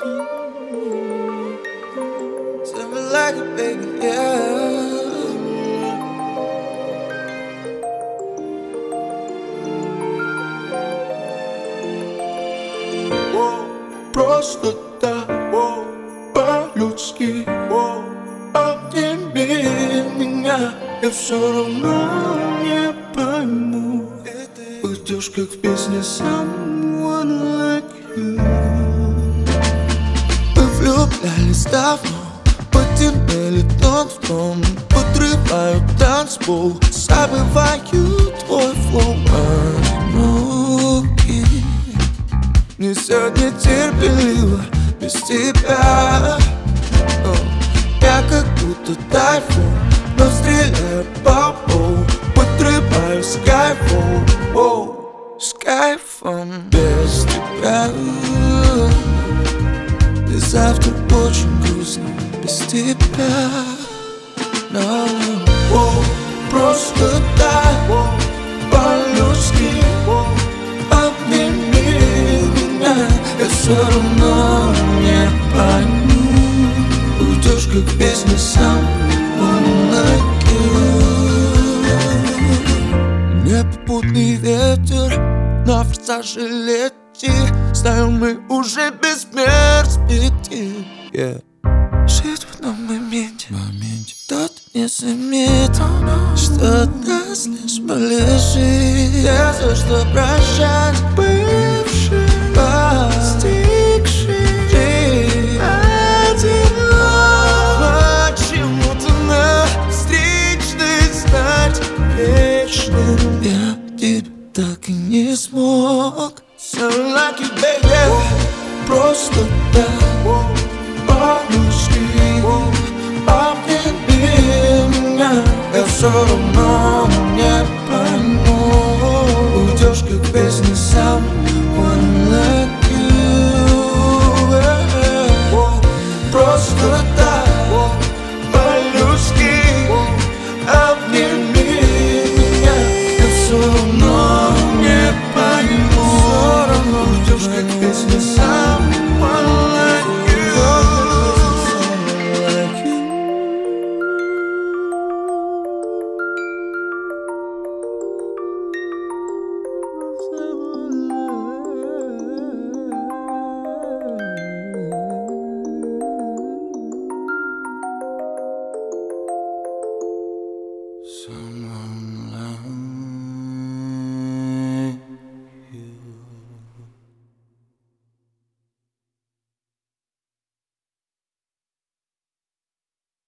Tell me like it, baby, yeah. Просто так, по-людски, обними меня. Я все равно не пойму. Уйдешь, как в песне Someone Like You. Мы влюблялись давно, потеряли тон в тон, подрываю танцпол, забываю твой флоу. Руки мне сегодня терпеливо без тебя. Я как будто тайфун, но стреляю по полу, подрываю с кайфом, с кайфом без тебя. И завтра очень грустно без тебя. No. Просто так, по-людски, обними меня. Я все равно не пойму. Уйдешь, как в песне Someone Like You. Непопутный ветер на форсаже лети. Знаю, мы уже без перспектив, Жить в одном моменте, тот не заметит, что нас лишь полежит. Я за что прощать бывший, постигший одиноко. Почему-то на встречной стать вечным я тебя так и не смог. Sound like you, baby. Просто так, по-людски, обними меня. Я все равно